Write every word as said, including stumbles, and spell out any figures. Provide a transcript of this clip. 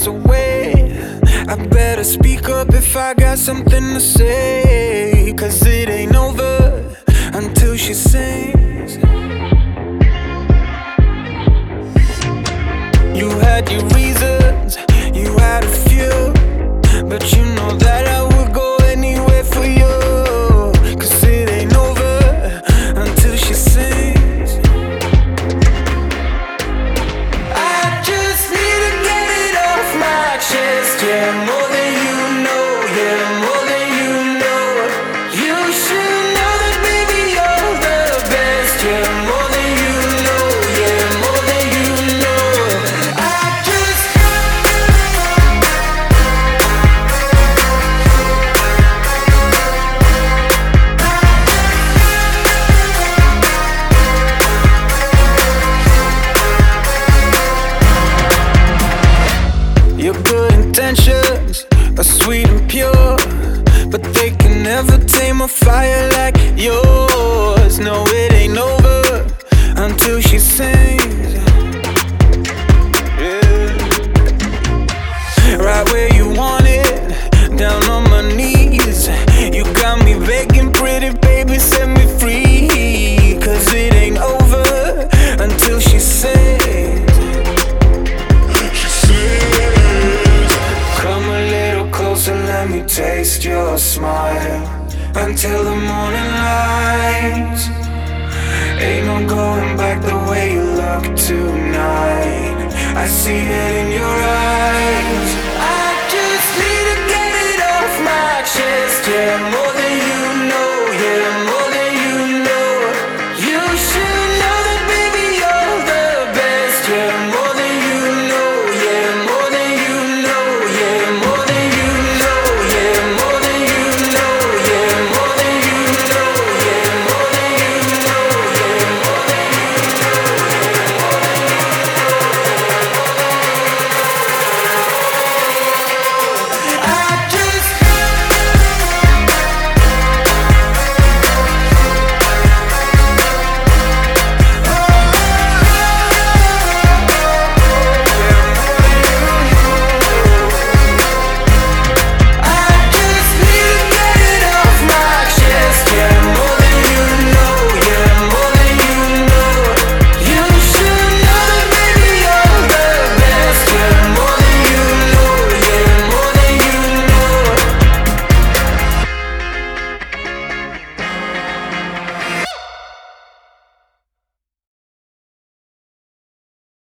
miles away. I better speak up if I got something to say, 'cause it ain't over until she sings. You had your reasons, you had a few, but you know that I would go anywhere for you, 'cause it ain't over until she sings. I just need to get it off my chest, yeah, more than you know, yeah, more than you know. You should know that, baby, you're the best, yeah, more than you know, yeah, more than you know. I just Your good intentions are sweet and pure, but they can never tame a fire like yours. No, it ain't over until she sings. Yeah. Right where you want it, down on my knees. You got me begging, pretty baby, set me free, 'cause it ain't over until she sings. Come a little closer, let me taste your smile, until the morning light. Ain't no going back the way you look tonight. I see it in your eyes.